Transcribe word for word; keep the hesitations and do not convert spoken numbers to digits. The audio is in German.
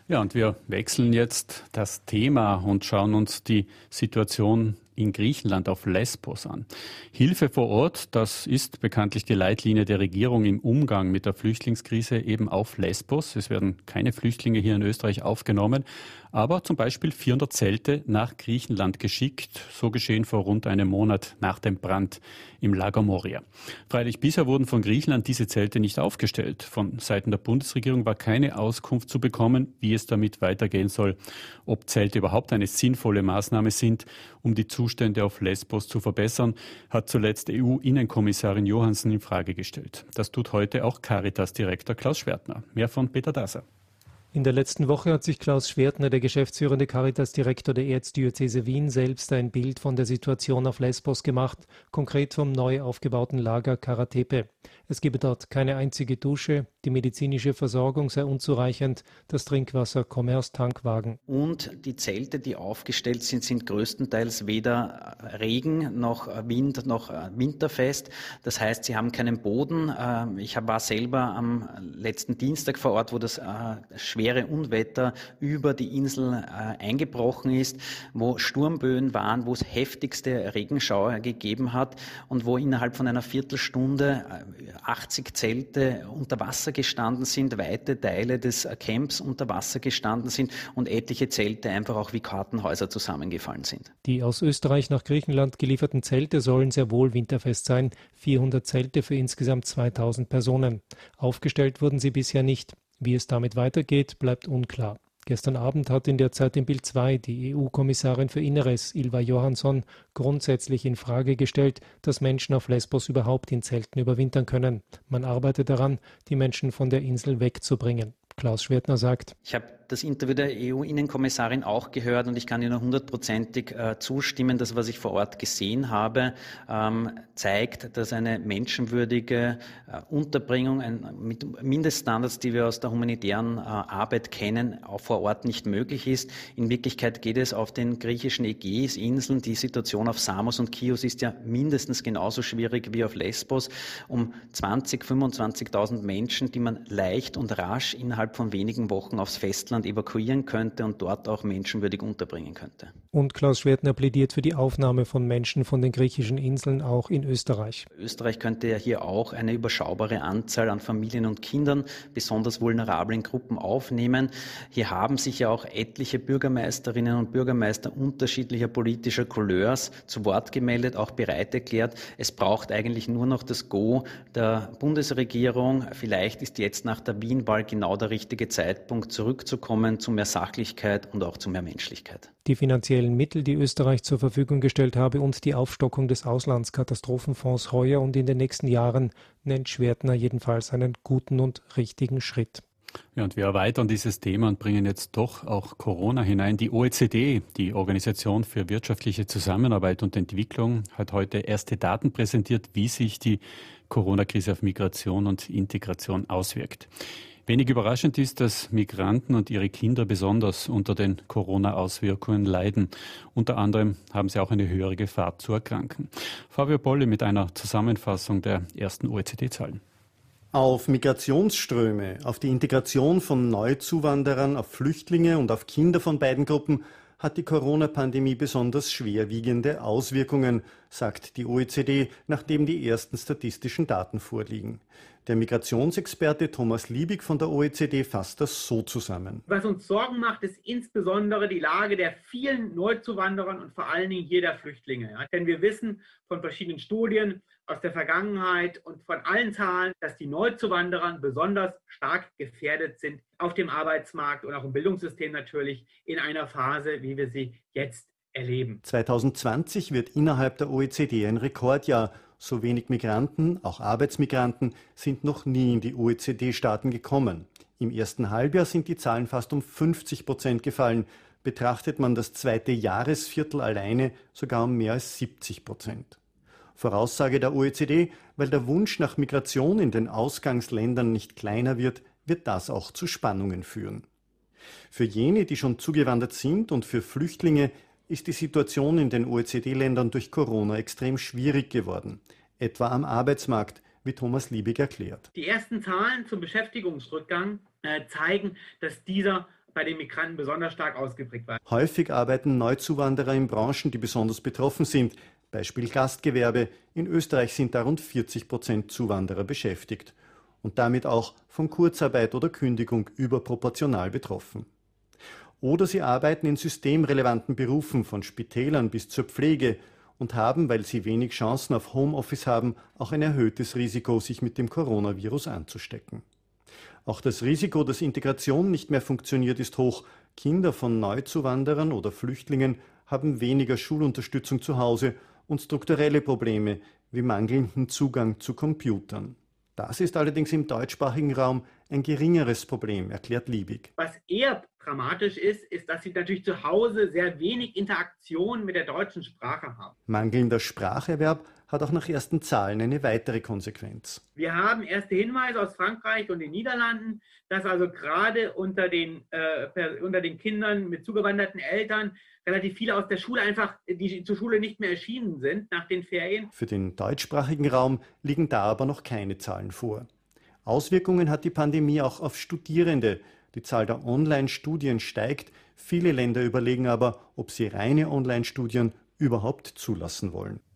Ja, und wir wechseln jetzt das Thema und schauen uns die Situation in Griechenland auf Lesbos an. Hilfe vor Ort, das ist bekanntlich die Leitlinie der Regierung im Umgang mit der Flüchtlingskrise eben auf Lesbos. Es werden keine Flüchtlinge hier in Österreich aufgenommen, aber zum Beispiel vierhundert Zelte nach Griechenland geschickt. So geschehen vor rund einem Monat nach dem Brand im Lager Moria. Freilich bisher wurden von Griechenland diese Zelte nicht aufgestellt. Von Seiten der Bundesregierung war keine Auskunft zu bekommen, wie es damit weitergehen soll, ob Zelte überhaupt eine sinnvolle Maßnahme sind, um die Zustände auf Lesbos zu verbessern, hat zuletzt E U-Innenkommissarin Johansson in Frage gestellt. Das tut heute auch Caritas-Direktor Klaus Schwertner. Mehr von Peter Daser. In der letzten Woche hat sich Klaus Schwertner, der geschäftsführende Caritas-Direktor der Erzdiözese Wien, selbst ein Bild von der Situation auf Lesbos gemacht, konkret vom neu aufgebauten Lager Karatepe. Es gebe dort keine einzige Dusche, die medizinische Versorgung sei unzureichend, das Trinkwasser komme aus Tankwagen. Und die Zelte, die aufgestellt sind, sind größtenteils weder Regen noch Wind noch winterfest. Das heißt, sie haben keinen Boden. Ich war selber am letzten Dienstag vor Ort, wo das schwere Unwetter über die Insel eingebrochen ist, wo Sturmböen waren, wo es heftigste Regenschauer gegeben hat und wo innerhalb von einer Viertelstunde achtzig Zelte unter Wasser gestanden sind, weite Teile des Camps unter Wasser gestanden sind und etliche Zelte einfach auch wie Kartenhäuser zusammengefallen sind. Die aus Österreich nach Griechenland gelieferten Zelte sollen sehr wohl winterfest sein. vierhundert Zelte für insgesamt zweitausend Personen. Aufgestellt wurden sie bisher nicht. Wie es damit weitergeht, bleibt unklar. Gestern Abend hat in der Zeit in Bild zwei die E U-Kommissarin für Inneres, Ylva Johansson, grundsätzlich in Frage gestellt, dass Menschen auf Lesbos überhaupt in Zelten überwintern können. Man arbeitet daran, die Menschen von der Insel wegzubringen. Klaus Schwertner sagt: Ich habe das Interview der E U-Innenkommissarin auch gehört und ich kann ihr nur hundertprozentig äh, zustimmen. Das, was ich vor Ort gesehen habe, ähm, zeigt, dass eine menschenwürdige äh, Unterbringung ein, mit Mindeststandards, die wir aus der humanitären äh, Arbeit kennen, auch vor Ort nicht möglich ist. In Wirklichkeit geht es auf den griechischen Ägäisinseln. Die Situation auf Samos und Chios ist ja mindestens genauso schwierig wie auf Lesbos. Um zwanzigtausend, fünfundzwanzigtausend Menschen, die man leicht und rasch innerhalb von wenigen Wochen aufs Festland evakuieren könnte und dort auch menschenwürdig unterbringen könnte. Und Klaus Schwertner plädiert für die Aufnahme von Menschen von den griechischen Inseln auch in Österreich. Österreich könnte ja hier auch eine überschaubare Anzahl an Familien und Kindern, besonders vulnerablen Gruppen aufnehmen. Hier haben sich ja auch etliche Bürgermeisterinnen und Bürgermeister unterschiedlicher politischer Couleurs zu Wort gemeldet, auch bereit erklärt. Es braucht eigentlich nur noch das Go der Bundesregierung. Vielleicht ist jetzt nach der Wien-Wahl genau der richtige Zeitpunkt, zurückzukommen zu mehr Sachlichkeit und auch zu mehr Menschlichkeit. Die finanziellen Mittel, die Österreich zur Verfügung gestellt habe und die Aufstockung des Auslandskatastrophenfonds heuer und in den nächsten Jahren, nennt Schwertner jedenfalls einen guten und richtigen Schritt. Ja, und wir erweitern dieses Thema und bringen jetzt doch auch Corona hinein. Die O E C D, die Organisation für wirtschaftliche Zusammenarbeit und Entwicklung, hat heute erste Daten präsentiert, wie sich die Corona-Krise auf Migration und Integration auswirkt. Wenig überraschend ist, dass Migranten und ihre Kinder besonders unter den Corona-Auswirkungen leiden. Unter anderem haben sie auch eine höhere Gefahr zu erkranken. Fabio Polli mit einer Zusammenfassung der ersten O E C D-Zahlen. Auf Migrationsströme, auf die Integration von Neuzuwanderern, auf Flüchtlinge und auf Kinder von beiden Gruppen hat die Corona-Pandemie besonders schwerwiegende Auswirkungen, sagt die O E C D, nachdem die ersten statistischen Daten vorliegen. Der Migrationsexperte Thomas Liebig von der O E C D fasst das so zusammen. Was uns Sorgen macht, ist insbesondere die Lage der vielen Neuzuwanderern und vor allen Dingen hier der Flüchtlinge. Ja, denn wir wissen von verschiedenen Studien aus der Vergangenheit und von allen Zahlen, dass die Neuzuwanderer besonders stark gefährdet sind auf dem Arbeitsmarkt und auch im Bildungssystem natürlich in einer Phase, wie wir sie jetzt erleben. zwanzig zwanzig wird innerhalb der O E C D ein Rekordjahr. So wenig Migranten, auch Arbeitsmigranten, sind noch nie in die O E C D-Staaten gekommen. Im ersten Halbjahr sind die Zahlen fast um fünfzig Prozent gefallen. Betrachtet man das zweite Jahresviertel alleine, sogar um mehr als siebzig Prozent. Voraussage der O E C D, weil der Wunsch nach Migration in den Ausgangsländern nicht kleiner wird, wird das auch zu Spannungen führen. Für jene, die schon zugewandert sind, und für Flüchtlinge ist die Situation in den O E C D-Ländern durch Corona extrem schwierig geworden, etwa am Arbeitsmarkt, wie Thomas Liebig erklärt. Die ersten Zahlen zum Beschäftigungsrückgang äh, zeigen, dass dieser bei den Migranten besonders stark ausgeprägt war. Häufig arbeiten Neuzuwanderer in Branchen, die besonders betroffen sind. Beispiel Gastgewerbe. In Österreich sind da rund vierzig Prozent Zuwanderer beschäftigt und damit auch von Kurzarbeit oder Kündigung überproportional betroffen. Oder sie arbeiten in systemrelevanten Berufen, von Spitälern bis zur Pflege, und haben, weil sie wenig Chancen auf Homeoffice haben, auch ein erhöhtes Risiko, sich mit dem Coronavirus anzustecken. Auch das Risiko, dass Integration nicht mehr funktioniert, ist hoch. Kinder von Neuzuwanderern oder Flüchtlingen haben weniger Schulunterstützung zu Hause und strukturelle Probleme wie mangelnden Zugang zu Computern. Das ist allerdings im deutschsprachigen Raum ein geringeres Problem, erklärt Liebig. Was eher dramatisch ist, ist, dass sie natürlich zu Hause sehr wenig Interaktion mit der deutschen Sprache haben. Mangelnder Spracherwerb hat auch nach ersten Zahlen eine weitere Konsequenz. Wir haben erste Hinweise aus Frankreich und den Niederlanden, dass also gerade unter den, äh, unter den Kindern mit zugewanderten Eltern relativ viele aus der Schule einfach, die zur Schule nicht mehr erschienen sind nach den Ferien. Für den deutschsprachigen Raum liegen da aber noch keine Zahlen vor. Auswirkungen hat die Pandemie auch auf Studierende. Die Zahl der Online-Studien steigt. Viele Länder überlegen aber, ob sie reine Online-Studien überhaupt zulassen wollen.